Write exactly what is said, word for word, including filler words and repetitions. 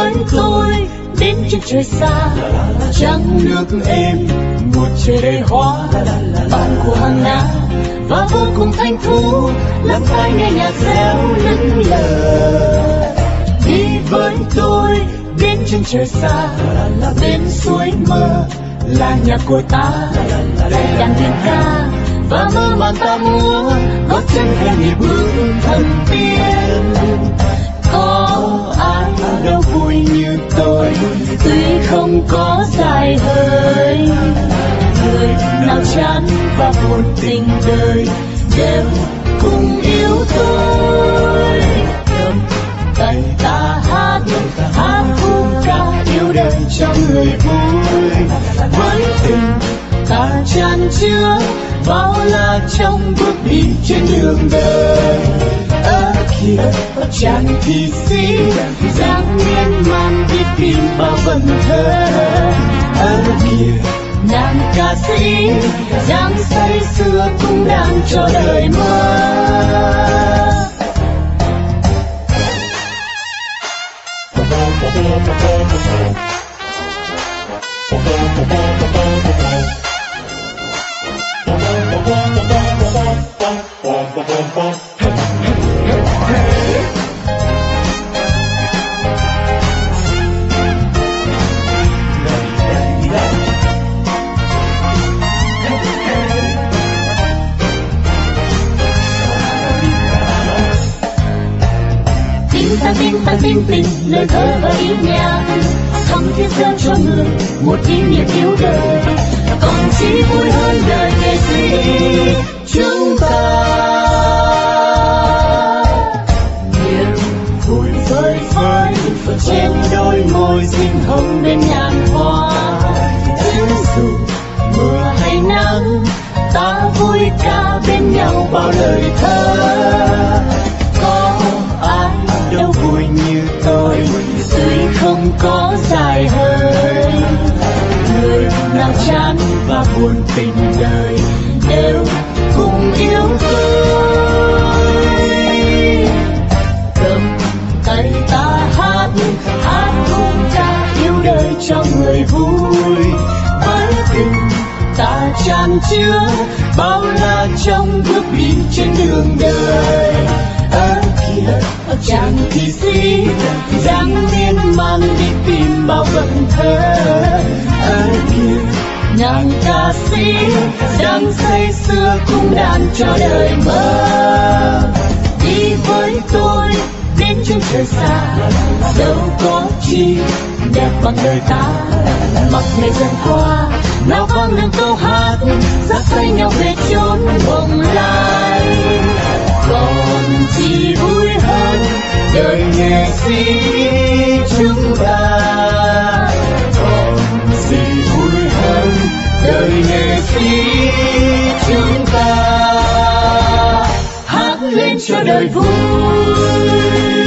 với tôi đến chân trời xa, trăng nước êm một trời đầy hoa, bạn của hàng năm và vô cùng thanh thú, lắng tai nghe nhạc reo nức nở. Đi với tôi đến chân trời xa, bên suối mơ là nhà của ta, tay đàn thuyền ca và mơ màng ta múa, gót chân theo nhịp bước thần tiên. Có ai đâu vui như tôi, tuy không có dài hơi, người nào chán và buồn tình đời đều cùng yêu tôi. Cầm tay ta hát hát khúc ca yêu đời cho người vui, với tình ta chan chứa bao la trong bước đi trên đường đời. Ở kia chàng thi sĩ dáng miên man đi tìm bao vần thơ, ở kia nàng ca sĩ dáng say sưa cũng đang cho đời mơ. Ta tin ta tin tình lời thơ và ý nhạc thắm thiết gieo cho người một kỷ niệm yêu đời, còn chi vui hơn đời nghệ sĩ chúng ta. Niềm vui phơi phới trên đôi môi xinh hồng bên ngàn hoa, dù mưa hay nắng ta vui ca bên nhau bao lời thơ. Có ai đâu vui như tôi, tuy không có dài hơi, người nào chán và buồn tình đời đều cùng yêu tôi. Cầm tay ta hát hát khúc ca yêu đời cho người vui, với tình ta chan chứa bao la trong bước đi trên đường đời. Ở kia chàng thi sĩ dáng miên man đi tìm bao vần thơ, ở kia nàng ca sĩ dáng say sưa cung đàn cho đời mơ. Đi với tôi đến chân trời xa, đâu có chi đẹp bằng đời ta, mặc ngày dần qua nào vang lên câu hát dắt tay nhau về chốn bồng lai. Còn gì vui hơn đời nghệ sĩ chúng ta, còn gì vui hơn đời nghệ sĩ chúng ta, hát lên cho đời vui.